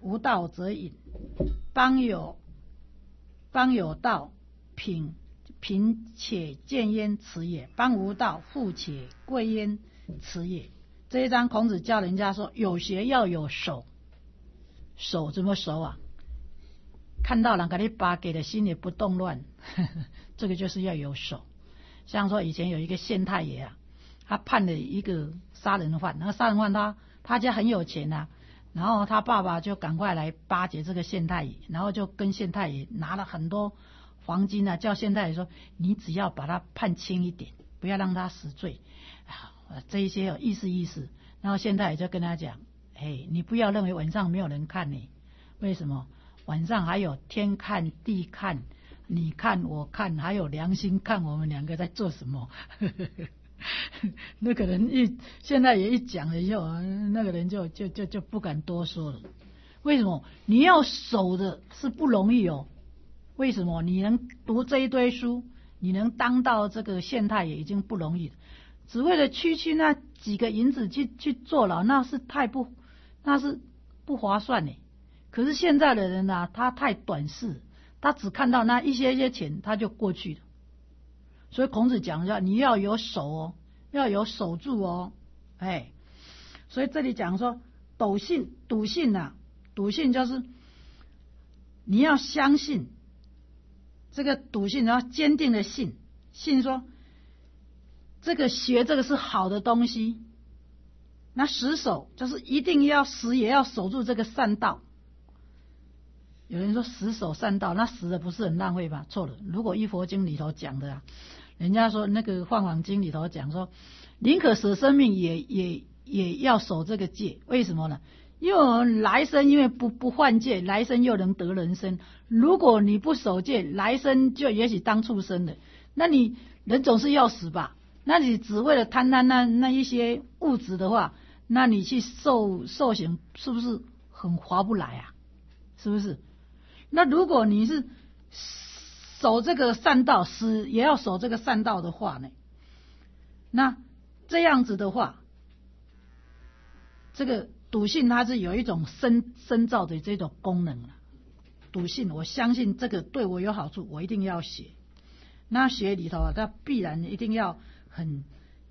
无道则隐。邦有道，贫且贱焉，此也；邦无道，富且贵焉，此也。这一章孔子教人家说，有学要有守。守怎么守啊？看到人给你拔给的心里不动乱，这个就是要有守。像说以前有一个县太爷啊，他判了一个杀人犯，那个杀人犯他家很有钱啊，然后他爸爸就赶快来巴结这个县太爷，然后就跟县太爷拿了很多黄金啊，叫县太爷说，你只要把他判轻一点，不要让他死罪这一些有意思。然后县太爷就跟他讲，你不要认为晚上没有人看你，为什么？晚上还有天看地看，你看我看，还有良心看我们两个在做什么。那个人现在也一讲了以后，那个人就不敢多说了。为什么？你要守的是不容易哦。为什么？你能读这一堆书，你能当到这个县太爷已经不容易了，只为了区那几个银子去坐牢，那是不划算呢。可是现在的人啊，他太短视，他只看到那一些钱，他就过去了。所以孔子讲一下，你要有守哦，要有守住哦，所以这里讲说笃信啊，笃信就是你要相信，这个笃信然后坚定的信说这个学这个是好的东西。那死守就是一定要死也要守住这个善道。有人说死守善道，那死的不是很浪费吧？错了，如果《一佛经》里头讲的人家说那个《梵网经》里头讲说，宁可舍生命也要守这个戒。为什么呢？因为我们来生因为不犯戒，来生又能得人生。如果你不守戒，来生就也许当畜生了。那你人总是要死吧？那你只为了贪那一些物质的话，那你去受刑是不是很划不来啊？是不是？那如果你是守这个善道，死也要守这个善道的话呢，那这样子的话，这个笃信它是有一种深造的这种功能了。笃信，我相信这个对我有好处，我一定要学。那学里头它必然一定要很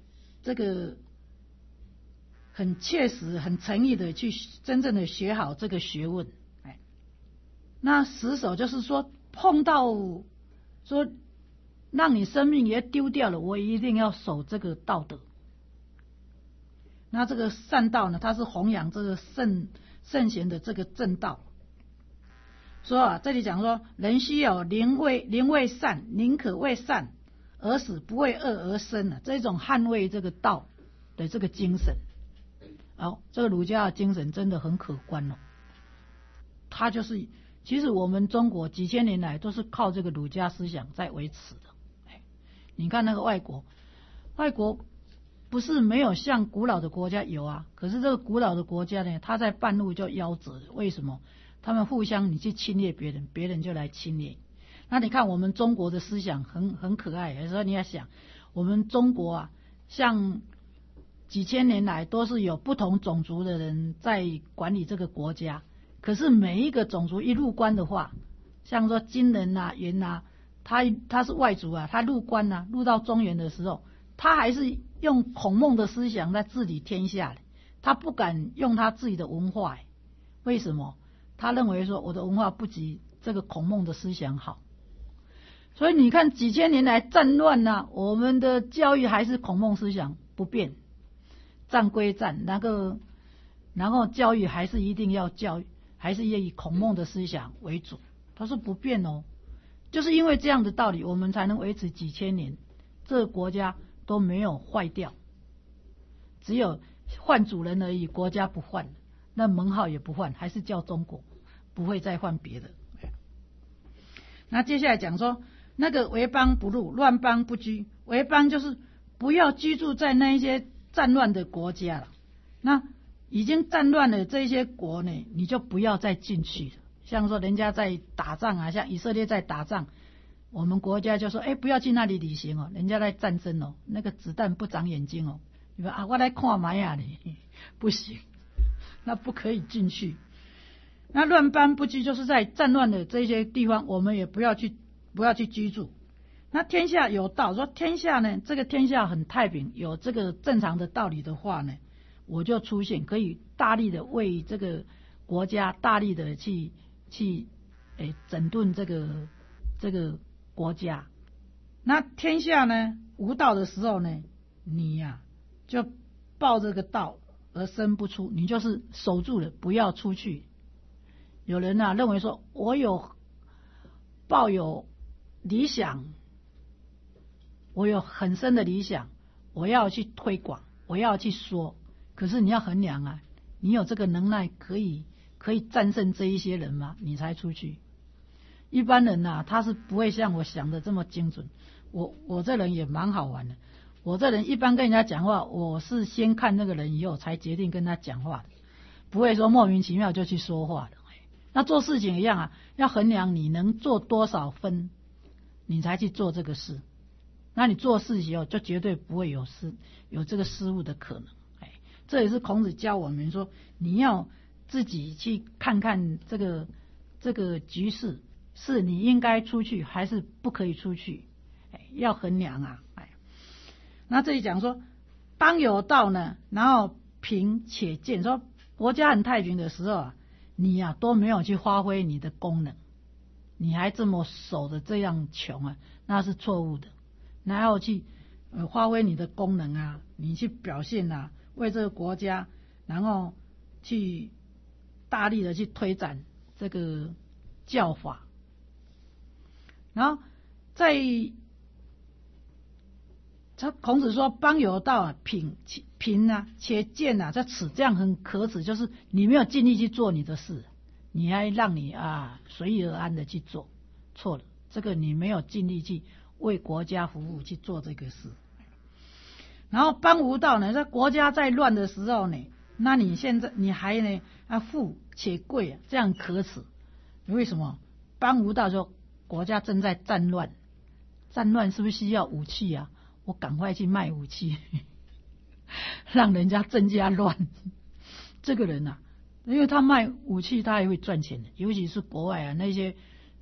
切实、很诚意的去真正的学好这个学问。那死守就是说，碰到说让你生命也丢掉了，我一定要守这个道德。那这个善道呢，它是弘扬这个圣贤的这个正道。说这里讲说，人须有宁为善，宁可为善而死，不为恶而生这种捍卫这个道的这个精神。这个儒家的精神真的很可观哦。它就是其实我们中国几千年来都是靠这个儒家思想在维持的。你看那个外国不是没有像古老的国家有啊，可是这个古老的国家呢，他在半路就夭折了。为什么？他们互相你去侵略别人，别人就来侵略。那你看我们中国的思想很可爱，有时候你要想，我们中国啊，像几千年来都是有不同种族的人在管理这个国家。可是每一个种族一入关的话，像说金人啊、元啊，他是外族啊，他入关啊，入到中原的时候，他还是用孔孟的思想在治理天下的，他不敢用他自己的文化。为什么？他认为说我的文化不及这个孔孟的思想好。所以你看几千年来战乱啊，我们的教育还是孔孟思想不变，战归战，然后教育还是一定要教育，还是以孔孟的思想为主，它是不变哦。就是因为这样的道理，我们才能维持几千年，这个国家都没有坏掉，只有换主人而已，国家不换，那门号也不换，还是叫中国，不会再换别的。那接下来讲说，那个为邦不入，乱邦不居。为邦就是不要居住在那一些战乱的国家了。那已经战乱的这些国呢，你就不要再进去了。像说人家在打仗啊，像以色列在打仗，我们国家就说，不要去那里旅行哦，人家在战争哦，那个子弹不长眼睛哦。你说我来看买啊，你不行，那不可以进去。 那乱邦不居，就是在战乱的这些地方，我们也不要去居住。那天下有道，说天下呢，这个天下很太平，有这个正常的道理的话呢，我就出现，可以大力的为这个国家大力的去整顿这个国家。那天下呢无道的时候呢，你呀就抱这个道而生不出，你就是守住了，不要出去。有人啊认为说，我抱有理想，我有很深的理想，我要去推广，我要去说，可是你要衡量啊，你有这个能耐可以战胜这一些人吗？你才出去。一般人啊，他是不会像我想的这么精准。我这人也蛮好玩的，我这人一般跟人家讲话，我是先看那个人以后才决定跟他讲话的，不会说莫名其妙就去说话的。那做事情一样啊，要衡量你能做多少分，你才去做这个事。那你做事以后就绝对不会有这个失误的可能。这也是孔子教我们说，你要自己去看看这个局势，是你应该出去还是不可以出去，要衡量啊。那这里讲说，邦有道呢，然后平且健，说国家很太平的时候啊，你啊都没有去发挥你的功能，你还这么守的这样穷啊，那是错误的。然后去发挥你的功能啊，你去表现啊，为这个国家，然后去大力的去推展这个教法。然后在孔子说，邦有道啊，平啊且健啊，这样很可耻，就是你没有尽力去做你的事，你还让你随遇而安的去做，错了，这个你没有尽力去为国家服务去做这个事。然后邦无道呢，在国家在乱的时候呢，那你现在你还呢富且贵啊，这样可耻。为什么？邦无道说国家正在战乱，战乱是不是需要武器啊？我赶快去卖武器让人家增加乱。这个人啊，因为他卖武器他也会赚钱的，尤其是国外啊那些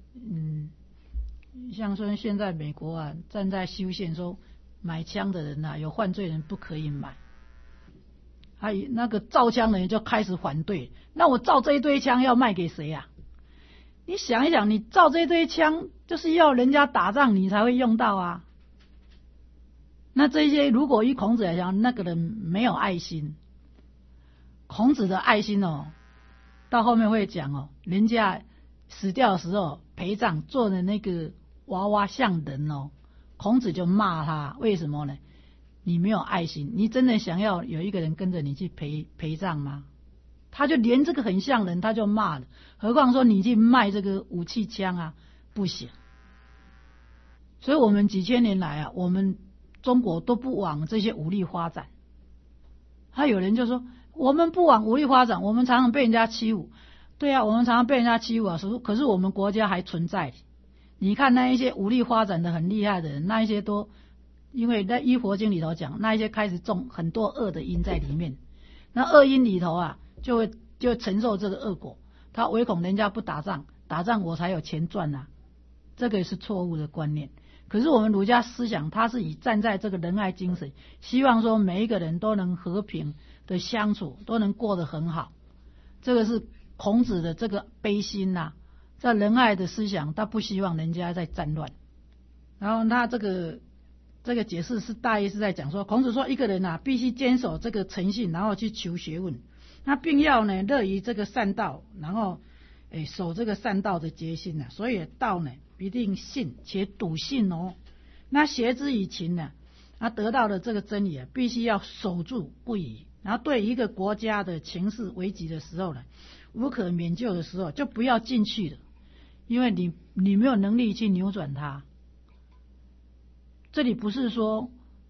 像说现在美国啊站在修宪说买枪的人啊，有犯罪人不可以买，还有那个造枪的人就开始反对，那我造这一堆枪要卖给谁啊？你想一想，你造这一堆枪就是要人家打仗你才会用到啊。那这些如果以孔子来讲，那个人没有爱心。孔子的爱心哦，到后面会讲哦，人家死掉的时候陪葬做的那个娃娃像人哦，孔子就骂他，为什么呢？你没有爱心，你真的想要有一个人跟着你去陪葬吗？他就连这个很像人他就骂了，何况说你去卖这个武器枪啊，不行。所以我们几千年来啊，我们中国都不往这些武力发展。还有人就说我们不往武力发展，我们常常被人家欺负。对啊，我们常常被人家欺负啊，可是我们国家还存在。你看那一些武力发展的很厉害的人，那一些都因为在《依佛经》里头讲，那一些开始种很多恶的因在里面，那恶因里头啊就承受这个恶果，他唯恐人家不打仗，打仗我才有钱赚啊，这个是错误的观念。可是我们儒家思想，它是以站在这个仁爱精神，希望说每一个人都能和平的相处，都能过得很好。这个是孔子的这个悲心啊，在仁爱的思想，他不希望人家在战乱。然后他这个解释是大意是在讲说，孔子说一个人啊，必须坚守这个诚信，然后去求学问，那并要呢乐于这个善道，然后守这个善道的节心啊。所以道呢必定信且笃信哦。那学之以情呢，他得到的这个真理啊，必须要守住不移。然后对一个国家的情势危急的时候呢，无可免救的时候，就不要进去了，因为你没有能力去扭转它。这里不是说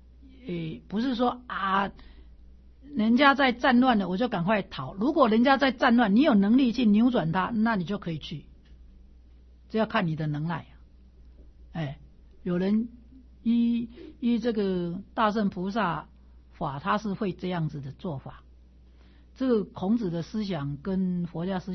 啊，人家在战乱了，我就赶快逃。如果人家在战乱，你有能力去扭转它，那你就可以去，这要看你的能耐。有人依这个大乘菩萨法，他是会这样子的做法。这个孔子的思想跟佛家思想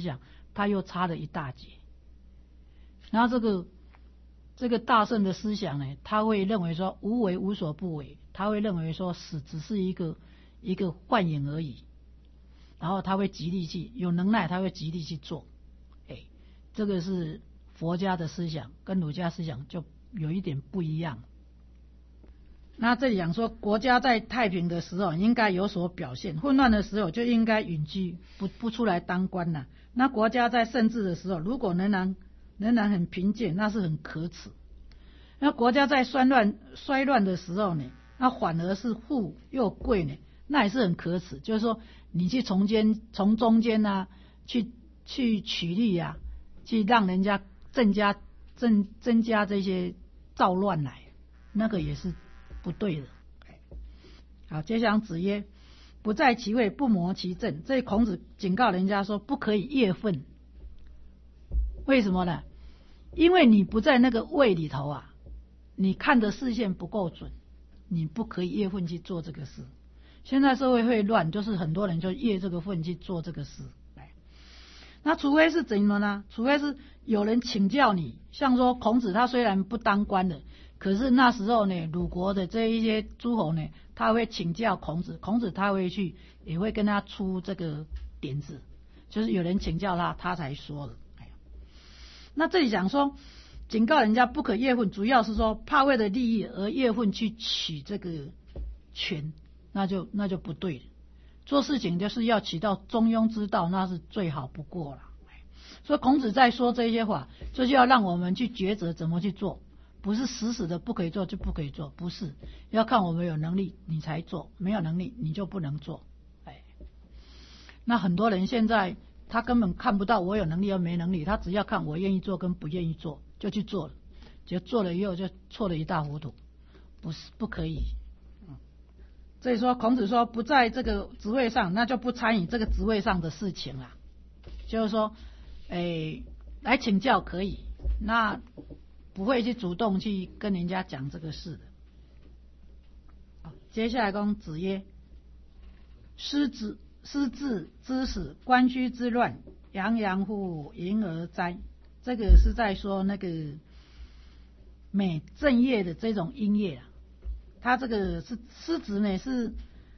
他又差了一大截。然后这个大圣的思想呢，他会认为说无为无所不为，他会认为说死只是一个幻影而已，然后他会极力去有能耐，他会极力去做。这个是佛家的思想，跟儒家思想就有一点不一样。那这里讲说，国家在太平的时候应该有所表现，混乱的时候就应该隐居，不出来当官了。那国家在盛治的时候，如果仍然很贫贱，那是很可耻。那国家在衰乱的时候呢，那反而是富又贵呢，那也是很可耻。就是说，你去从中间啊，去取利啊，去让人家增加这些躁乱来，那个也是不对的。好，接下来子曰：不在其位，不谋其政。这孔子警告人家说，不可以夜愤。为什么呢？因为你不在那个位里头啊，你看的视线不够准，你不可以夜愤去做这个事。现在社会会乱，就是很多人就夜这个愤去做这个事。那除非是怎么呢？除非是有人请教你，像说孔子他虽然不当官的，可是那时候呢，鲁国的这一些诸侯呢，他会请教孔子，孔子他会去，也会跟他出这个点子，就是有人请教他，他才说的。那这里讲说警告人家不可夜愤，主要是说怕为了利益而夜愤去取这个权，那就不对了。做事情就是要起到中庸之道，那是最好不过了。所以孔子在说这些话，就是要让我们去抉择怎么去做，不是死的不可以做就不可以做，不是，要看我们有能力你才做，没有能力你就不能做。那很多人现在他根本看不到我有能力又没能力，他只要看我愿意做跟不愿意做就去做了，结果做了以后就错了一大糊涂，不可以。所以说孔子说不在这个职位上，那就不参与这个职位上的事情啦。就是说来请教可以，那不会去主动去跟人家讲这个事的。好，接下来讲子曰：失治之始，官居之乱，洋洋乎盈而哉。这个是在说那个美正业的这种音乐啊。他这个是师子呢，是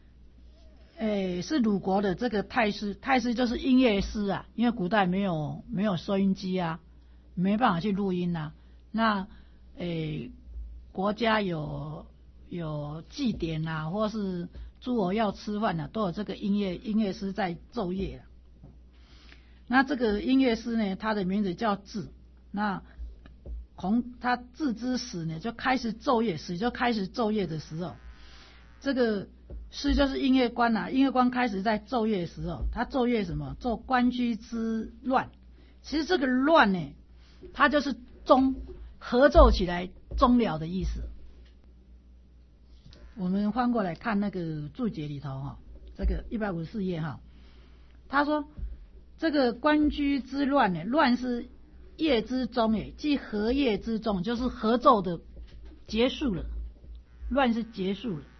鲁国的这个太师就是音乐师啊，因为古代没有收音机啊，没办法去录音啊。那国家有祭典啊，或是诸侯要吃饭啊，都有这个音乐师在奏乐啊。那这个音乐师呢，他的名字叫治。那他治之始呢，就开始奏乐，始就开始奏乐的时候，这个师就是音乐官啊，音乐官开始在奏乐的时候，他奏乐什么？奏官居之乱。其实这个乱呢，它就是合奏起来终了的意思。我们翻过来看那个注解里头哈，这个154页哈，他说这个官居之乱呢，乱是夜之终也，即合夜之终，就是合奏的结束了，乱是结束了。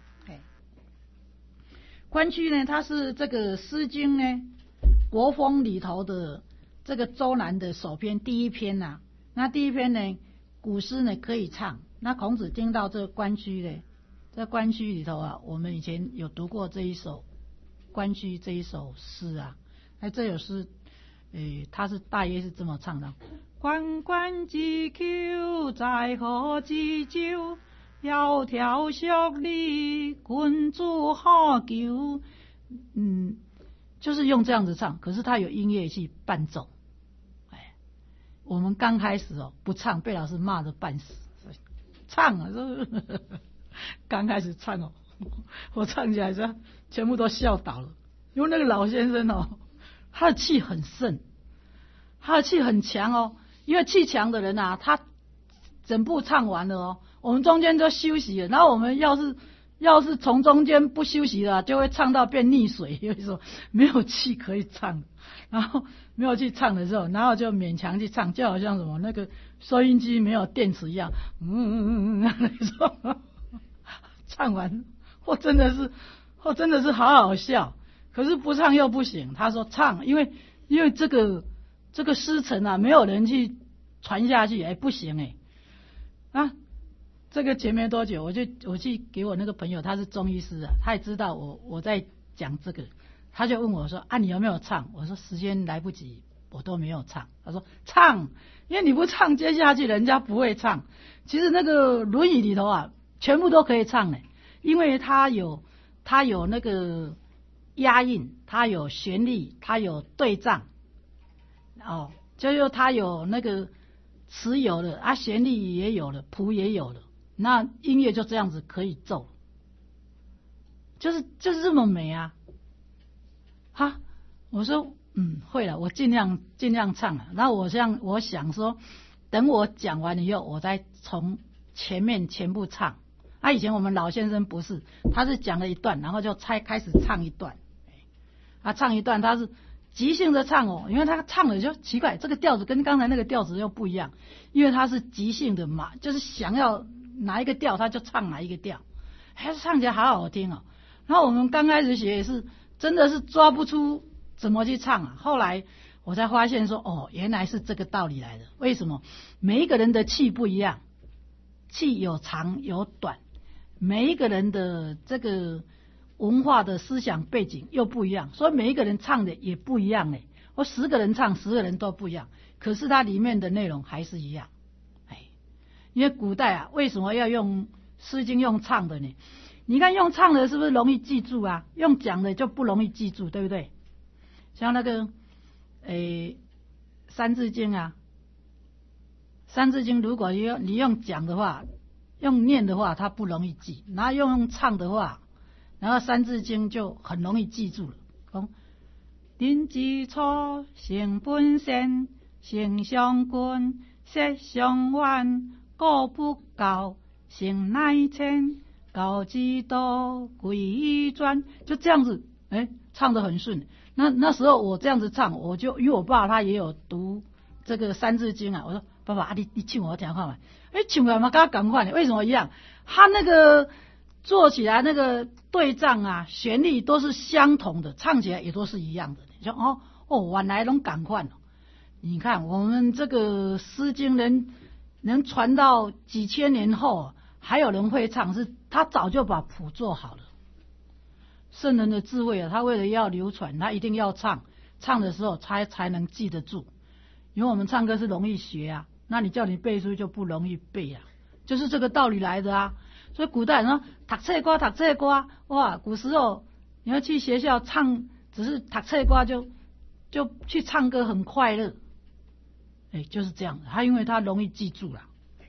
官居呢，它是这个《诗经》呢国风里头的这个周南的首篇第一篇啊。那第一篇呢，古诗呢可以唱。那孔子听到这个官居呢，在官居里头啊，我们以前有读过这一首官居这一首诗啊。这首诗它是大约是这么唱的：关关雎鸠，在河之洲。窈窕淑女，君子好逑。就是用这样子唱，可是它有音乐去伴奏。我们刚开始不唱，被老师骂得半死。唱啊，刚开始唱我唱起来全部都笑倒了，因为那个老先生他的气很盛，他的气很强因为气强的人啊，他整部唱完了我们中间就休息了，然后我们要是从中间不休息了，就会唱到变溺水，因为说没有气可以唱，然后没有去唱的时候，然后就勉强去唱，就好像什么那个收音机没有电池一样，那种唱完真的是好好笑，可是不唱又不行。他说唱，因为这个这个师承啊，没有人去传下去，不行这个前没多久，我去给我那个朋友，他是中医师啊，他也知道我在讲这个，他就问我说你有没有唱？我说时间来不及，我都没有唱。他说唱，因为你不唱，接下去人家不会唱。其实那个《论语》里头啊，全部都可以唱的，因为它有那个押韵，它有旋律，它有对仗，就是它有那个词有了旋律也有了，谱也有了，那音乐就这样子可以奏，就是这么美啊！我说会了，我尽量唱了。然后我想说，等我讲完以后，我再从前面全部唱。以前我们老先生不是，他是讲了一段，然后就开始唱一段。唱一段他是即兴的唱因为他唱了就奇怪，这个调子跟刚才那个调子又不一样，因为他是即兴的嘛，就是想要哪一个调他就唱哪一个调，唱起来好好听然后我们刚开始学也是真的是抓不出怎么去唱后来我才发现说原来是这个道理来的。为什么？每一个人的气不一样，气有长有短，每一个人的这个文化的思想背景又不一样，所以每一个人唱的也不一样呢。我10个人唱，10个人都不一样，可是它里面的内容还是一样。因为古代为什么要用《诗经》用唱的呢？你看用唱的是不是容易记住啊？用讲的就不容易记住，对不对？像那个三字经三字经如果你用讲的话，用念的话它不容易记，然后用唱的话，然后三字经就很容易记住了。丁之初，性本善，性相近，色相远，故不教，性乃迁，教之道，贵以专。就这样子，唱得很顺。那时候我这样子唱，我就因为我爸他也有读这个三字经我说爸爸你唱我听看嘛，唱来嘛跟他赶快，为什么一样？他那个做起来那个对仗旋律都是相同的，唱起来也都是一样的。你说原来都赶快你看我们这个诗经能传到几千年后，还有人会唱，是他早就把谱做好了。圣人的智慧他为了要流传，他一定要唱的时候才能记得住。因为我们唱歌是容易学那你叫你背书就不容易背就是这个道理来的所以古代人说读册歌哇，古时候你要去学校唱，只是读册歌就去唱歌很快乐，就是这样的。他因为他容易记住了。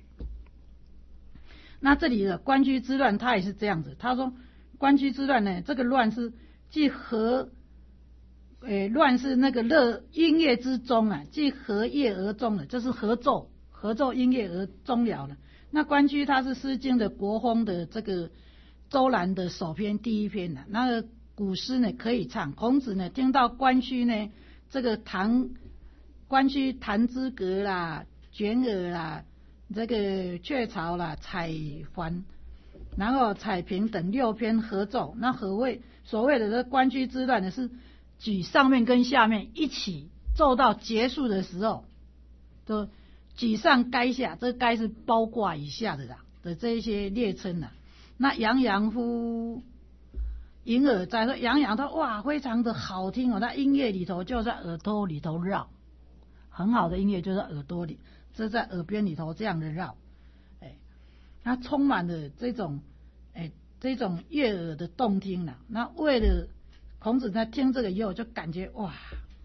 那这里的关雎之乱，他也是这样子。他说关雎之乱呢，这个乱是既和乱是那个音乐之中既和乐而终了，这是合奏音乐而终了的。那关雎它是《诗经》的国风的这个周览的首篇第一篇那个古诗呢可以唱。孔子呢听到关雎呢这个关雎弹之阁啦、卷耳啦、这个鹊巢啦、采环，然后彩屏等6篇合奏。那所谓的这关雎之乱呢，是举上面跟下面一起奏到结束的时候，就举上垓下，这垓是包括以下的这一些列称那洋洋乎盈耳在，说洋洋它哇非常的好听那音乐里头就在耳朵里头绕，很好的音乐就在耳朵里，这在耳边里头这样的绕，它充满了这种悦耳的动听那为了孔子在听这个以后就感觉哇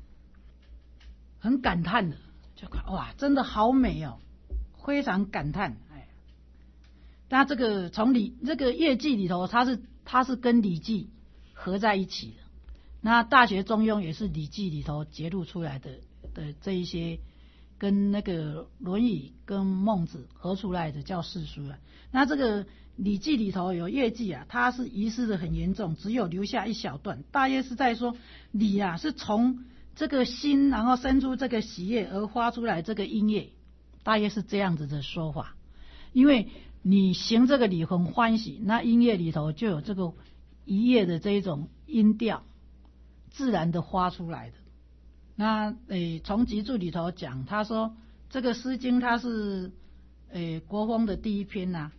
很感叹的，就哇真的好美非常感叹。那这个从这个乐记里头，它是跟礼记合在一起的。那大学中庸也是礼记里头节录出来的这一些，跟那个论语跟孟子合出来的叫四书那这个礼记里头有乐记它是遗失的很严重，只有留下一小段，大约是在说礼是从这个心然后生出这个喜悦而发出来这个音乐，大约是这样子的说法。因为你行这个礼很欢喜，那音乐里头就有这个愉悦的这一种音调自然的发出来的。 那从集注里头讲，他说这个《诗经》它是国风的第一篇呐、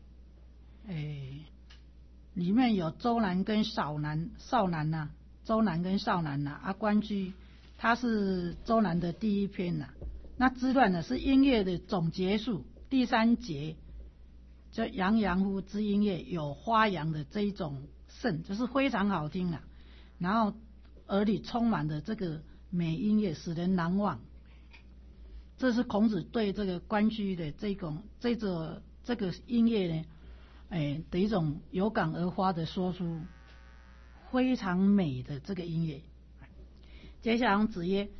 里面有周南跟少南呐、周南跟少南呐、关雎它是周南的第一篇呐、那之乱呢是音乐的总结束，第3节叫洋洋乎之音乐，有花扬的这一种圣，就是非常好听啊，然后耳里充满的这个美音乐，使人难忘。这是孔子对这个关雎的这个音乐呢，的一种有感而发的说出非常美的这个音乐。接下来子曰：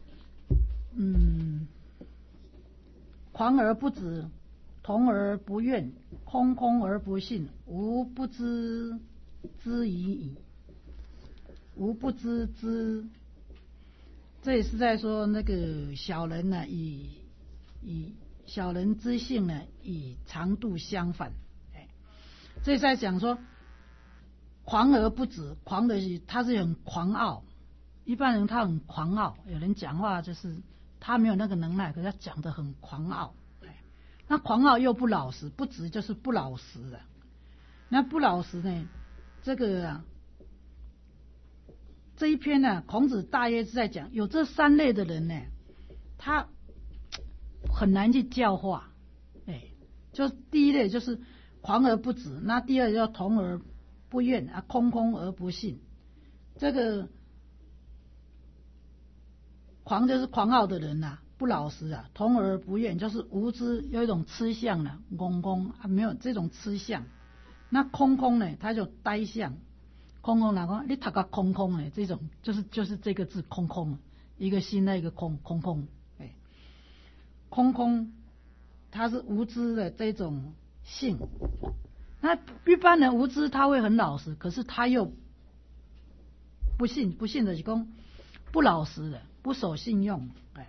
狂而不止，同而不怨，空空而不信，吾不知之已矣。吾不知之，这也是在说那个小人呢，以小人之性呢，与常度相反。这在讲说狂而不止，狂的他是很狂傲，一般人他很狂傲，有人讲话就是他没有那个能耐，可是他讲得很狂傲。那狂傲又不老实，不直就是不老实的。那不老实呢，这个这一篇呢，孔子大约是在讲有这3类的人呢，他很难去教化。就第一类就是狂而不止，那第二叫同而不怨空空而不信。这个狂就是狂傲的人不老实同而不怨就是无知，有一种痴相懵懵没有这种痴相。那空空呢，他就呆相。空空哪个？你读个空空呢？这种就是这个字空空，一个心一个空，空空。空空，它是无知的这种性。那一般人无知，他会很老实，可是他又不信的是说不老实的，不守信用。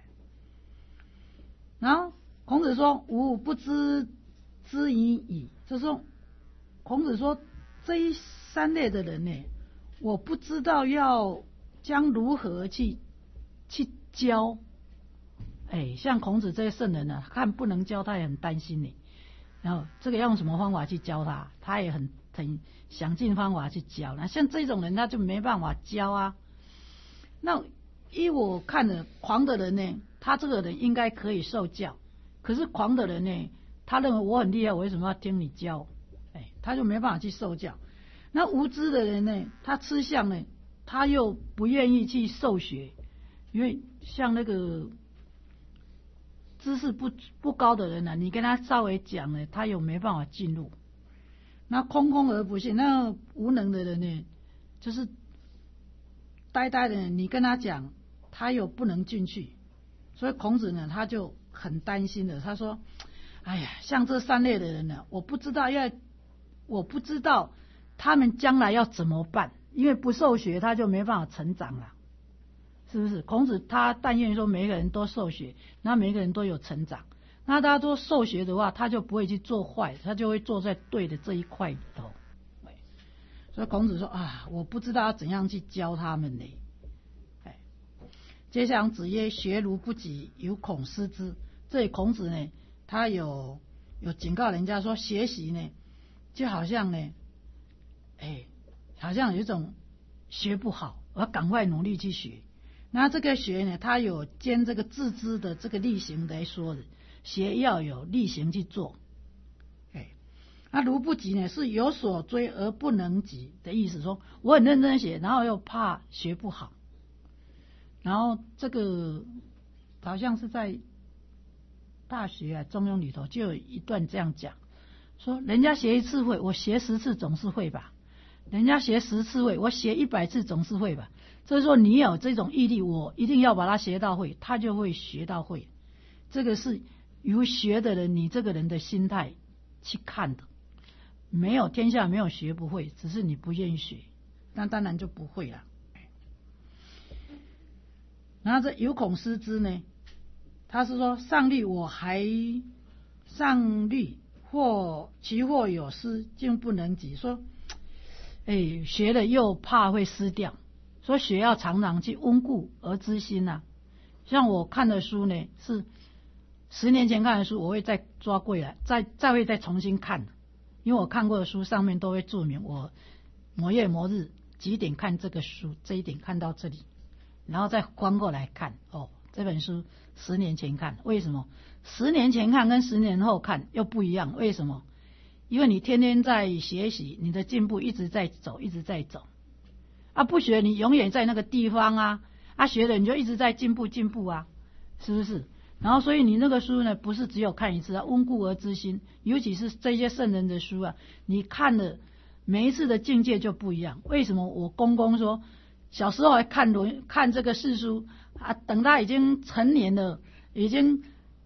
然后孔子说：“吾不知之已矣。”就是说，孔子说这3类的人呢，我不知道要将如何去教。像孔子这些圣人呢，看不能教，他也很担心呢。然后这个要用什么方法去教他，他也很想尽方法去教。那像这种人，他就没办法教啊。那依我看的，狂的人呢，他这个人应该可以受教，可是狂的人呢，他认为我很厉害，我为什么要听你教？他就没办法去受教。那无知的人呢，他吃相呢，他又不愿意去受学，因为像那个知识不高的人呢，你跟他稍微讲呢，他又没办法进入。那空空而不信，那无能的人呢，就是呆呆的人，你跟他讲，他又不能进去。所以孔子呢，他就很担心的，他说：“哎呀，像这3类的人呢，我不知道他们将来要怎么办，因为不受学，他就没办法成长了，是不是？孔子他但愿说每个人都受学，那每个人都有成长。那大家都受学的话，他就不会去做坏，他就会坐在对的这一块里头。所以孔子说我不知道要怎样去教他们呢。接下来子曰：学如不及，犹恐失之。这里孔子呢，他有警告人家说，学习呢，就好像呢，好像有一种学不好，我要赶快努力去学。那这个学呢，他有兼这个自知的这个力行来说的，学要有力行去做。那如不及呢，是有所追而不能及的意思，说我很认真学，然后又怕学不好。然后这个好像是在大学中庸里头就有一段这样讲，说人家学1次会，我学10次总是会吧；人家学10次会，我学100次总是会吧。所以说你有这种毅力，我一定要把它学到会，他就会学到会。这个是由学的人，你这个人的心态去看的。没有天下没有学不会，只是你不愿意学，那当然就不会了。然后这有恐失之呢，他是说上虑或其或有失，竟不能及。说学了又怕会失掉，所以学要常常去温故而知新像我看的书呢，是10年前看的书，我会再抓过来，再会再重新看，因为我看过的书上面都会注明我某月某日几点看这个书，这一点看到这里，然后再翻过来看，哦，这本书10年前看，为什么10年前看跟10年后看又不一样？为什么？因为你天天在学习，你的进步一直在走，一直在走。啊，不学你永远在那个地方啊，啊学了你就一直在进步啊，是不是？然后所以你那个书呢，不是只有看一次啊，温故而知新，尤其是这些圣人的书啊，你看了每一次的境界就不一样。为什么我公公说小时候还看这个世书啊，等他已经成年了，已经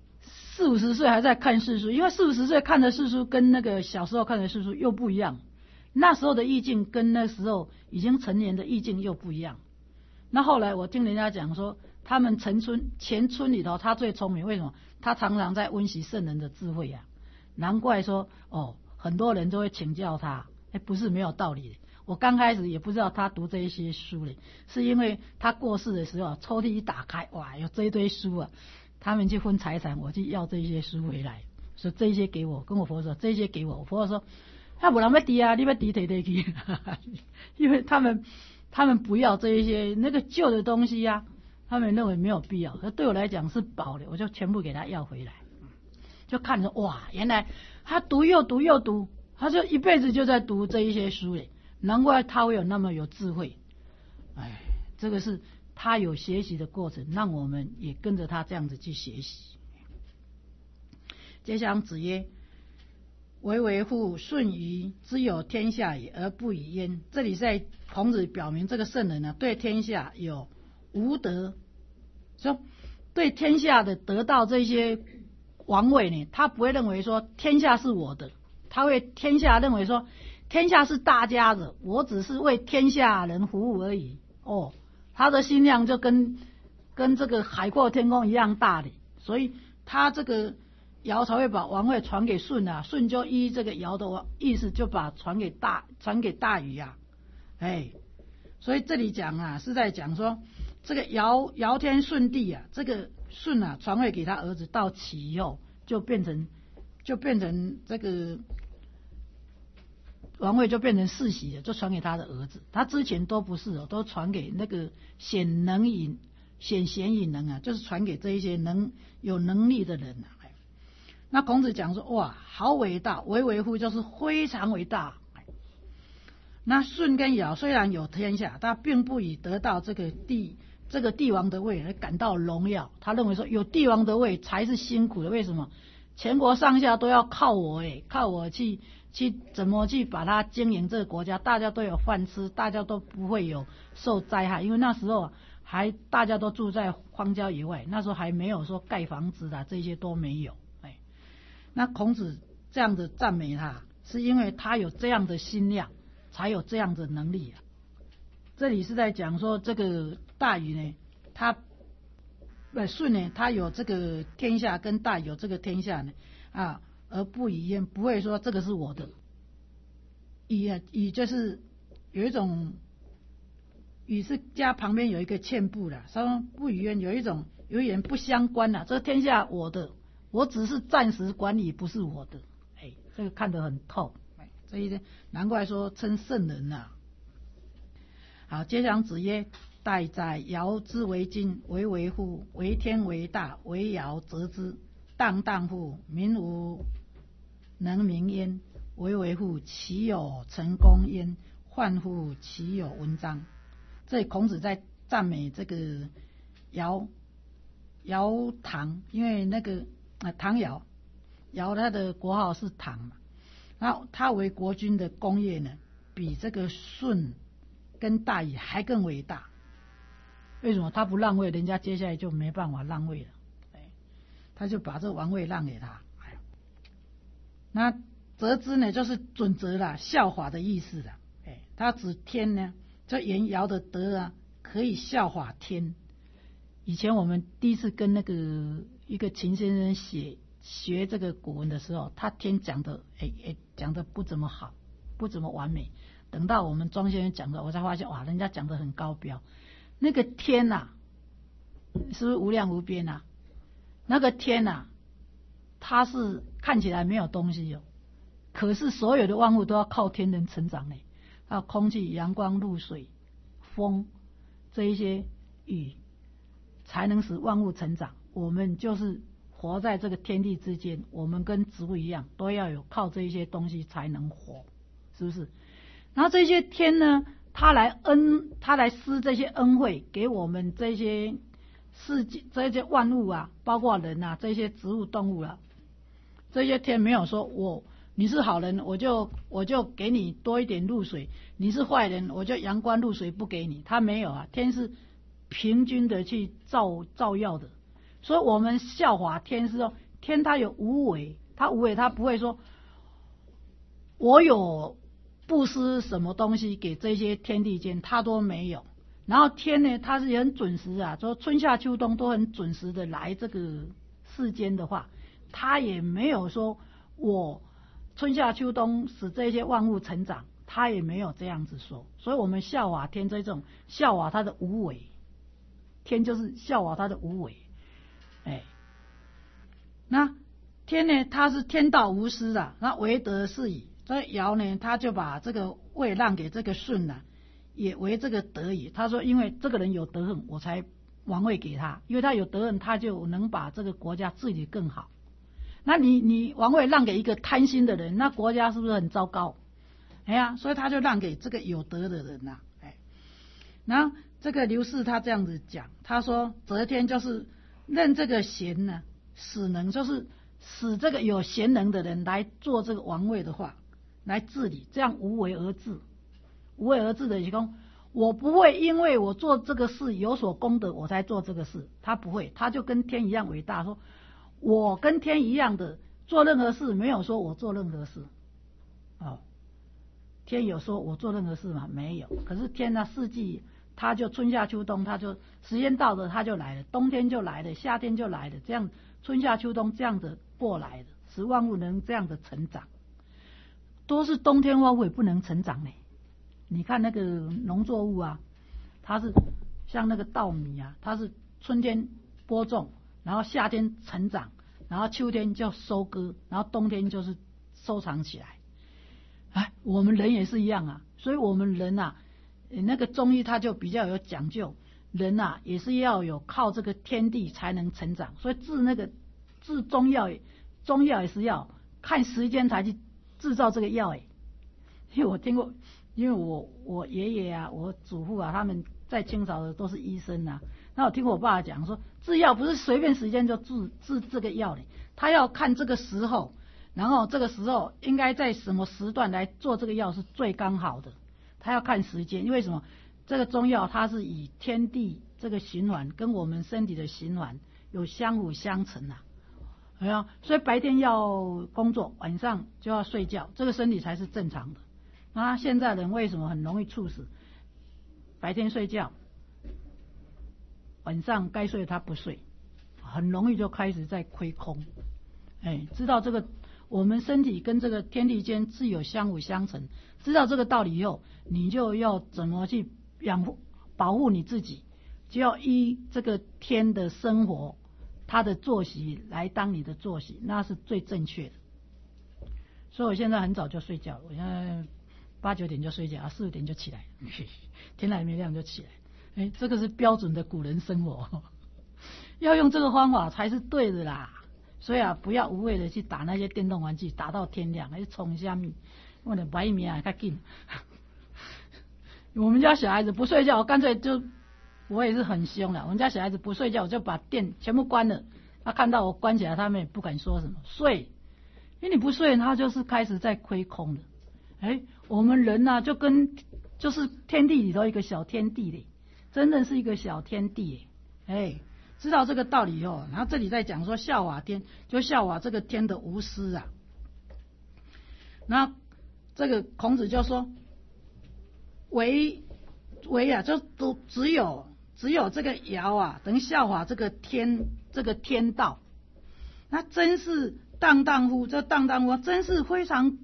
40、50岁还在看世书，因为40、50岁看的世书跟那个小时候看的世书又不一样，那时候的意境跟那时候已经成年的意境又不一样。那后来我听人家讲说，他们前村里头他最聪明，为什么？他常常在温习圣人的智慧啊，难怪说很多人都会请教他，不是没有道理的。我刚开始也不知道他读这一些书嘞，是因为他过世的时候抽屉一打开，哇，有这一堆书啊。他们去分财产，我去要这些书回来，说这些给我，跟我婆婆说这些给我。我婆婆说，他不人要滴啊，你要滴去，因为他们不要这一些那个旧的东西啊，他们认为没有必要。可对我来讲是宝的，我就全部给他要回来。就看着哇，原来他读又读，他就一辈子就在读这一些书嘞，难怪他会有那么有智慧。哎，这个是他有学习的过程，让我们也跟着他这样子去学习。接下来子曰：为乎舜禹之有天下也，而不以焉。这里在孔子表明这个圣人呢，对天下有无德，说对天下的得到这些王位呢，他不会认为说天下是我的，他会天下认为说天下是大家的，我只是为天下人服务而已。他的心量就跟这个海阔天空一样大的，所以他这个尧才会把王位传给舜啊，舜就依这个尧的意思就把传给大禹啊，所以这里讲啊是在讲说这个尧天舜帝啊，这个舜啊传位给他儿子，到齐以后就变成这个王位就变成世袭了，就传给他的儿子。他之前都不是都传给那个显贤隐能啊，就是传给这一些有能力的人啊。那孔子讲说，哇，好伟大，为乎就是非常伟大。那舜跟尧虽然有天下，他并不以得到这个帝王的位而感到荣耀，他认为说有帝王的位才是辛苦的。为什么？全国上下都要靠我靠我去怎么去把它经营这个国家，大家都有饭吃，大家都不会有受灾害。因为那时候大家都住在荒郊野外，那时候还没有说盖房子啊，这些都没有。那孔子这样的赞美他，是因为他有这样的心量，才有这样的能力啊。这里是在讲说这个大禹呢，舜呢，他有这个天下，跟大禹有这个天下呢而不以焉，不会说这个是我的。禹就是有一种，禹是家旁边有一个欠部的，说不以焉，有一点不相关的，这个天下我的，我只是暂时管理，不是我的。这个看得很透。这一点难怪说称圣人啊。好，接下来子曰：待在尧之为今，为乎？为天为大，为尧则之。荡乎！民无能名焉。为乎？其有成功焉？患乎！其有文章。这里孔子在赞美这个尧唐，因为那个唐尧他的国号是唐嘛，然后他为国君的功业呢，比这个舜跟大禹还更伟大。为什么？他不让位，人家接下来就没办法让位了。他就把这王位让给他。那则之呢，就是准则啦，效法的意思啦。他指天呢，这言尧的德啊，可以效法天。以前我们第一次跟那个一个秦先生学这个古文的时候，他天讲的讲的不怎么好，不怎么完美。等到我们庄先生讲的，我才发现哇，人家讲的很高标。那个天啊， 是不是无量无边啊？那个天啊，它是看起来没有东西哦，可是所有的万物都要靠天能成长呢。还有空气、阳光、露水、风这一些雨，才能使万物成长。我们就是活在这个天地之间，我们跟植物一样，都要有靠这一些东西才能活，是不是？然后这些天呢，他来施这些恩惠给我们这些世界这些万物啊，包括人啊，这些植物动物啊，这些天没有说你是好人，我就给你多一点露水；你是坏人，我就阳光露水不给你。他没有啊，天是平均的去照耀的。所以我们效法天是说，天它有无为，它无为，它不会说我有布施什么东西给这些天地间，它都没有。然后天呢，它是很准时啊，说春夏秋冬都很准时的来这个世间的话，它也没有说我春夏秋冬使这些万物成长，它也没有这样子说。所以我们效法天这种效法它的无为，天就是效法它的无为。那天呢，它是天道无私的，那为德是矣。所以尧呢，他就把这个位让给这个舜了，也为这个德矣。他说，因为这个人有德行，我才王位给他，因为他有德行，他就能把这个国家治理更好。那你王位让给一个贪心的人，那国家是不是很糟糕？所以他就让给这个有德的人呐。然后这个刘氏他这样子讲，他说则天就是任这个贤呢，使能就是使这个有贤能的人来做这个王位的话，来治理，这样无为而治。无为而治的是说，我不会因为我做这个事有所功德我才做这个事，他不会，他就跟天一样伟大，说我跟天一样的做任何事，没有说我做任何事。天有说我做任何事吗？没有。可是天呢，四季他就春夏秋冬，他就时间到了他就来了，冬天就来了，夏天就来了，这样春夏秋冬这样子过来的，使万物能这样的成长。都是冬天万物也不能成长呢。你看那个农作物啊，它是像那个稻米啊，它是春天播种，然后夏天成长，然后秋天就收割，然后冬天就是收藏起来。我们人也是一样啊，所以我们人啊，那个中医它就比较有讲究，人啊也是要有靠这个天地才能成长，所以制中药也是要看时间才去制造这个药。因为我听过，因为我爷爷啊，我祖父啊，他们在清朝的都是医生啊。那我听我爸讲说，制药不是随便时间就制这个药的，他要看这个时候，然后这个时候应该在什么时段来做这个药是最刚好的，他要看时间。因为什么？这个中药它是以天地这个循环跟我们身体的循环有相辅相成啊。所以白天要工作，晚上就要睡觉，这个身体才是正常的。那现在人为什么很容易猝死？白天睡觉，晚上该睡他不睡，很容易就开始在亏空。知道这个我们身体跟这个天地间是有相辅相成，知道这个道理以后，你就要怎么去保护你自己，就要依这个天的生活，他的作息来当你的作息，那是最正确的。所以我现在很早就睡觉，我现在8、9点就睡觉，4、5点就起来，天还没亮就起来。这个是标准的古人生活，要用这个方法才是对的啦。所以不要无谓的去打那些电动玩具，打到天亮，还是冲虾米，我的白命较紧。我们家小孩子不睡觉，我干脆我也是很凶的。我们家小孩子不睡觉，我就把电全部关了。他看到我关起来，他们也不敢说什么。睡，因为你不睡，他就是开始在亏空了。我们人啊，就是天地里头一个小天地嘞，真的是一个小天地耶。知道这个道理以后，然后这里在讲说效法天，就效法这个天的无私啊。那这个孔子就说，唯啊，就都只有这个尧啊，能效法这个天道。那真是荡荡乎，这荡荡乎真是非常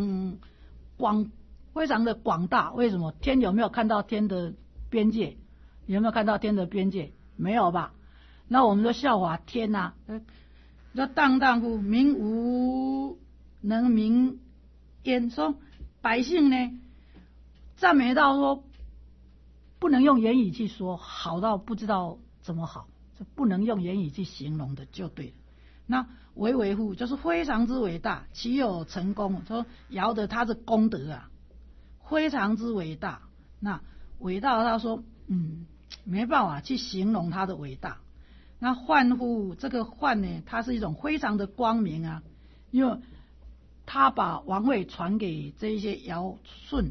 非常的广大。为什么？天有没有看到天的边界？有没有看到天的边界？没有吧？ 那我们说效法天啊，说荡荡乎民无能名焉，说百姓呢赞美到说不能用言语去说，好到不知道怎么好，这不能用言语去形容的就对了。那维护就是非常之伟大，岂有成功？说尧的他的功德啊，非常之伟大。那伟大他说，没办法去形容他的伟大。那焕乎这个焕呢，它是一种非常的光明啊，因为他把王位传给这一些尧舜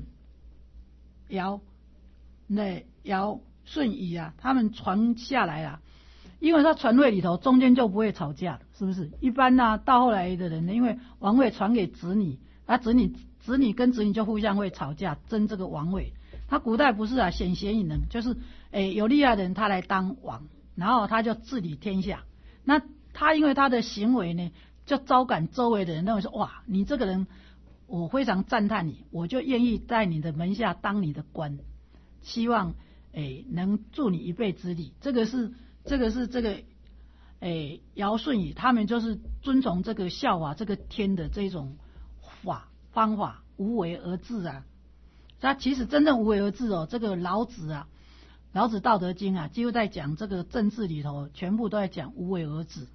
禹啊，他们传下来啊。因为他传位里头中间就不会吵架了，是不是？一般呢，到后来的人呢，因为王位传给子女，子女跟子女就互相会吵架，争这个王位。他古代不是啊，显贤与能，就是有厉害的人他来当王，然后他就治理天下。那他因为他的行为呢，就招感周围的人认为说，哇，你这个人我非常赞叹你，我就愿意在你的门下当你的官，希望能助你一臂之力。这个尧舜禹他们就是遵从这个效法这个天的这种方法，无为而治啊。他其实真正无为而治哦，这个老子道德经啊，几乎在讲这个政治里头，全部都在讲无为而治。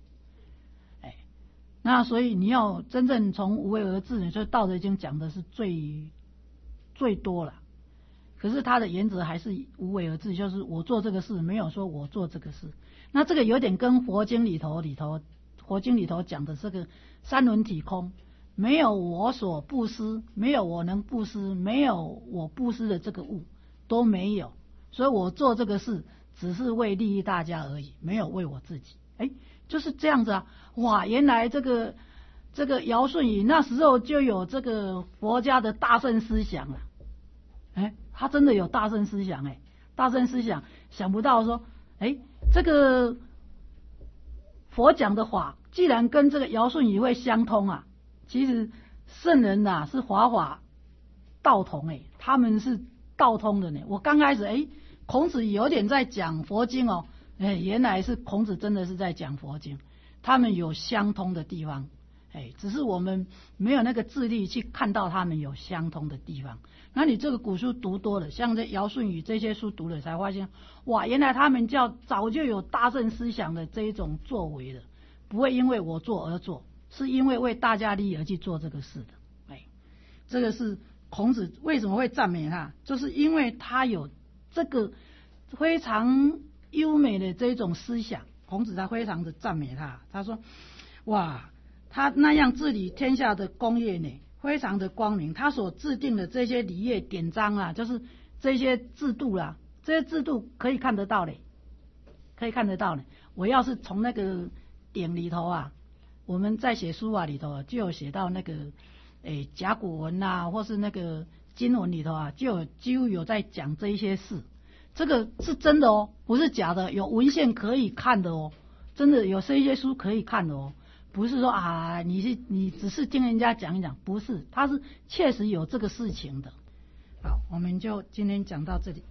那所以你要真正从无为而治呢，就道德经讲的是最多了。可是他的原则还是无为而治，就是我做这个事，没有说我做这个事。那这个有点跟佛经里头讲的这个三轮体空，没有我所布施，没有我能布施，没有我布施的这个物都没有，所以我做这个事只是为利益大家而已，没有为我自己。就是这样子啊！哇，原来这个尧舜禹那时候就有这个佛家的大乘思想了。他真的有大乘思想大乘思想，想不到说这个佛讲的法既然跟这个尧舜禹会相通啊。其实圣人啊是法道同他们是道通的呢。我刚开始孔子有点在讲佛经哦，原来是孔子真的是在讲佛经，他们有相通的地方，只是我们没有那个智力去看到他们有相通的地方。那你这个古书读多了，像这尧舜禹这些书读了，才发现哇，原来他们早就有大乘思想的这一种作为了，不会因为我做而做，是因为为大家利益而去做这个事的。这个是孔子为什么会赞美他，就是因为他有这个非常优美的这种思想，孔子才非常的赞美他。他说哇，他那样治理天下的功业呢，非常的光明。他所制定的这些礼乐典章啊，就是这些制度啦，这些制度可以看得到嘞，我要是从那个典里头啊，我们在写书法里头就有写到那个甲骨文啊，或是那个经文里头啊，几乎有在讲这一些事。这个是真的哦，不是假的，有文献可以看的哦，真的有这一些书可以看的哦。不是说啊，你只是听人家讲一讲，不是，他是确实有这个事情的。好，我们就今天讲到这里。